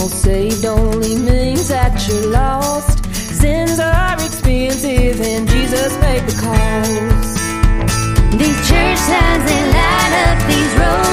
all saved only means that you're lost. Sins are expensive and Jesus paid the cost. These church signs, they light up these roads.